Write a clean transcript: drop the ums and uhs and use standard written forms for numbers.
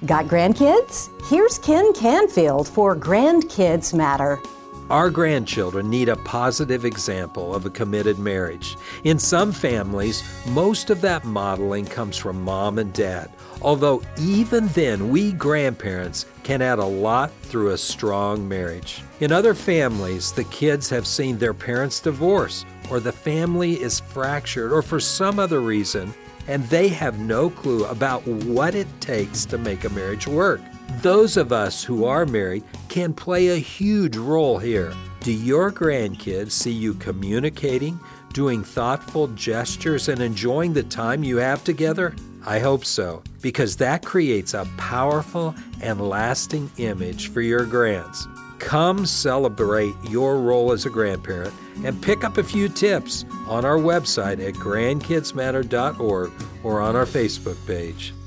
Got grandkids? Here's Ken Canfield for Grandkids Matter. Our grandchildren need a positive example of a committed marriage. In some families, most of that modeling comes from mom and dad, although even then, we grandparents can add a lot through a strong marriage. In other families, the kids have seen their parents divorce, or the family is fractured, or for some other reason, and they have no clue about what it takes to make a marriage work. Those of us who are married can play a huge role here. Do your grandkids see you communicating, doing thoughtful gestures, and enjoying the time you have together? I hope so, because that creates a powerful and lasting image for your grands. Come celebrate your role as a grandparent and pick up a few tips on our website at grandkidsmatter.org or on our Facebook page.